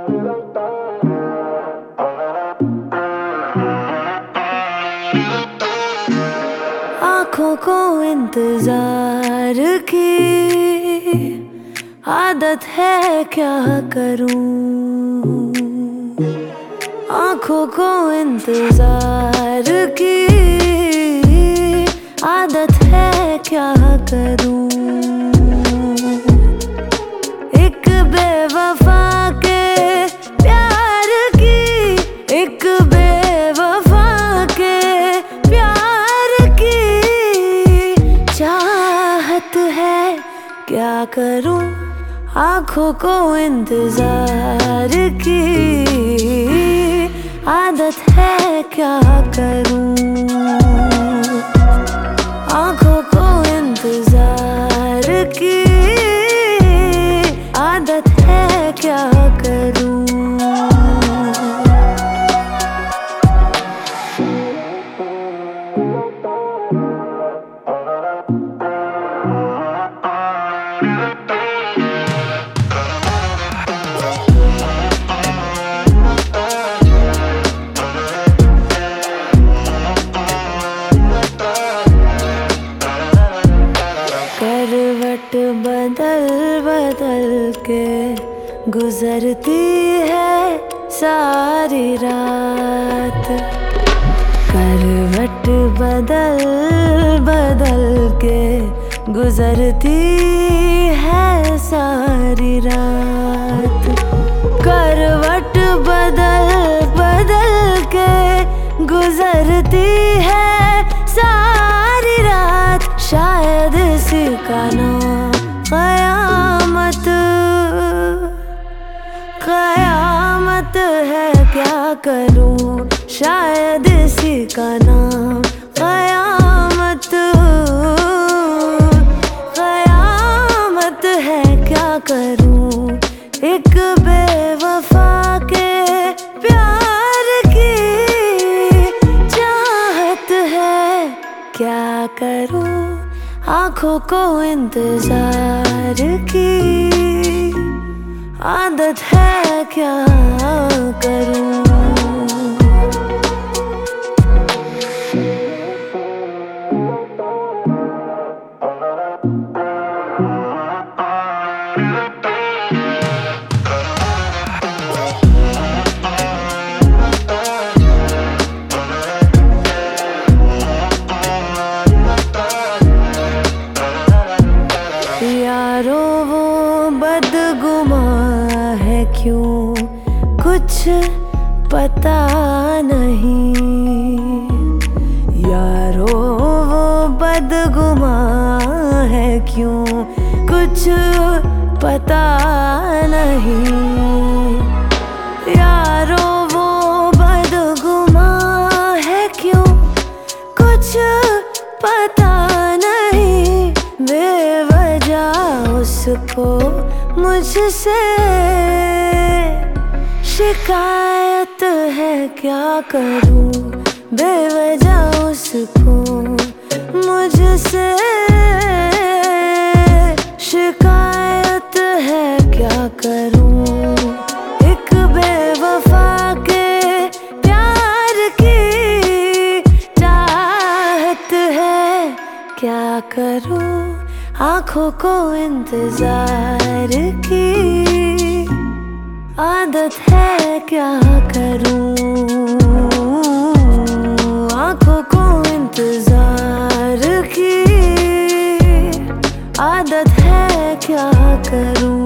आँखों को इंतजार की आदत है, क्या करूं। आँखों को इंतजार की आदत है, क्या करूं। एक बेवफा के प्यार की, एक बेवफा के प्यार की चाहत है, क्या करूं। आँखों को इंतजार की आदत है, क्या करूं। आँखों को इंतजार की आदत है, क्या करूं। करवट बदल बदल के गुजरती है सारी रात। करवट बदल बदल के गुजरती है सारी रात। करवट बदल बदल के गुजरती है सारी रात। शायद इसी का नाम क़यामत, क़यामत है, क्या करूं। शायद इसी का नाम क़यामत, क़यामत है, क्या करूं। एक बेवफा के प्यार की चाहत है, क्या करूं। आँखों को इंतजार की आदत है, क्या करूं। यारो वो बदगुमां है क्यों, कुछ पता नहीं। यारो वो बदगुमां है क्यों, कुछ पता नहीं। यारो वो बदगुमां है क्यों, कुछ पता नहीं। बेवजह उसको मुझसे शिकायत है, क्या करूं। बेवजह उसको मुझसे शिकायत है, क्या करूं। एक बेवफा के प्यार की चाहत है, क्या करूं। आँखों को इंतजार की आदत है, क्या करूं। आँखों को इंतजार की आदत है, क्या करूं।